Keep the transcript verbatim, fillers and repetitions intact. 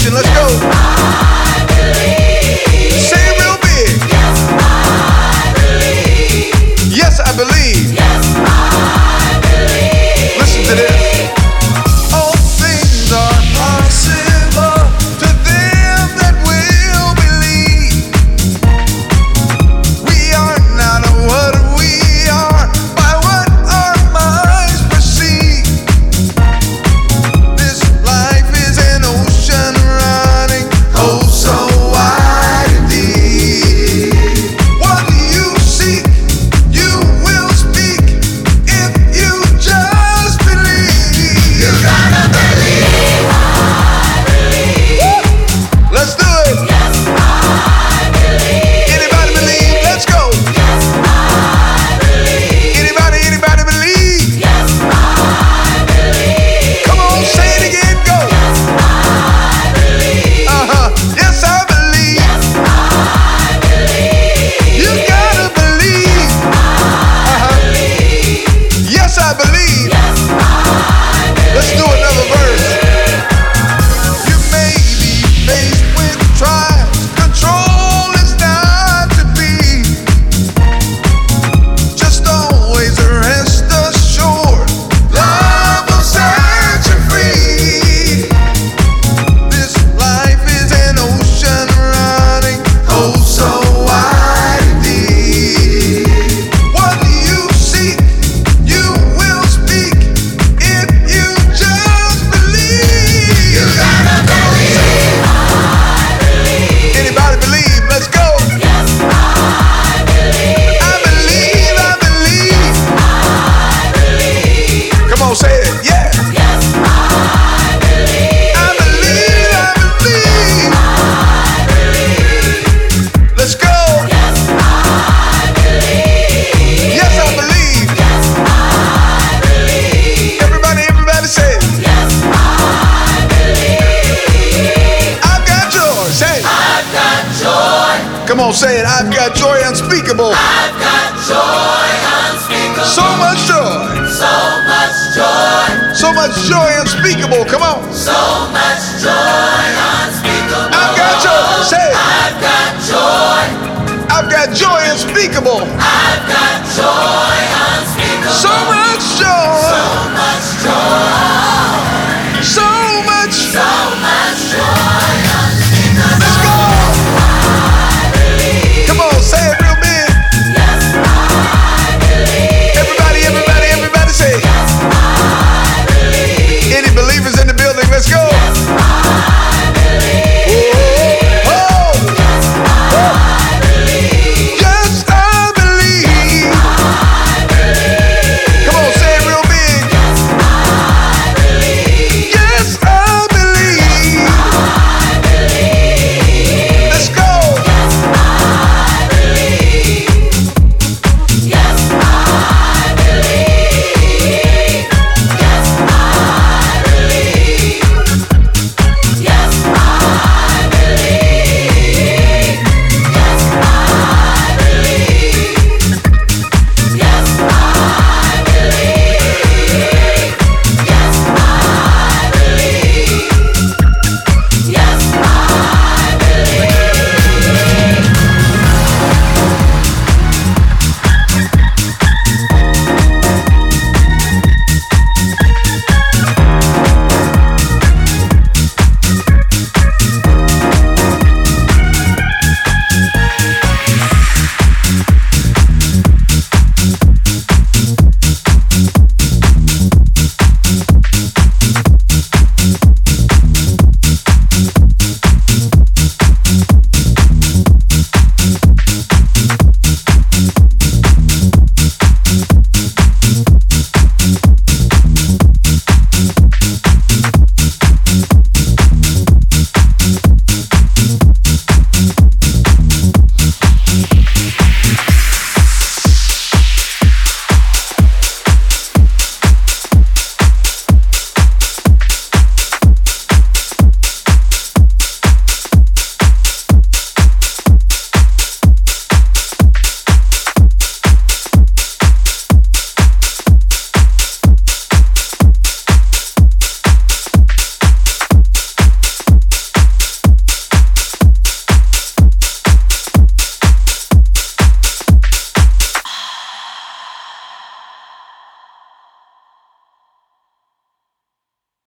nation. Let's go. I believe. Say it real big. Yes, I believe. Yes, I believe. Yes, I believe. Listen to this. All things are possible to them that will believe. We are not what we are by what our minds perceive. This life is an ocean running oh so wide and deep. What you seek, you will speak if you just believe. You gotta believe. I believe. Let's do it. Yes, I believe. Anybody believe? Let's go. Yes, I believe. Anybody, anybody believe? Yes, I believe. Come on, say it again, go. Yes, I believe. Uh-huh. Yes, I believe. Yes, I believe. You gotta believe. Uh-huh. Yes, I believe. Yes, I believe. Let's do another verse. You may be faced with trials. Control is not to be. Just always rest assured. Love will set you free. This life is an ocean running oh so wide and deep. What you seek, you will speak if you just believe. You gotta believe. I believe. Anybody believe? Let's go. Yes, I believe. I believe, I believe. I believe. Come on, say it. Yeah. Yes, I believe. I believe, I believe. I believe. Let's go. Yes, I believe. Yes, I believe. Yes, I believe. Everybody, everybody say it. Yes, I believe. I've got joy. Say it. I've got joy. Come on, say it. I've got joy unspeakable. I've got joy unspeakable. So much joy. So much joy. So much joy unspeakable. Come on. So much joy unspeakable. I've got joy. Say it. I've got joy. I've got joy unspeakable. I've got joy unspeakable. So much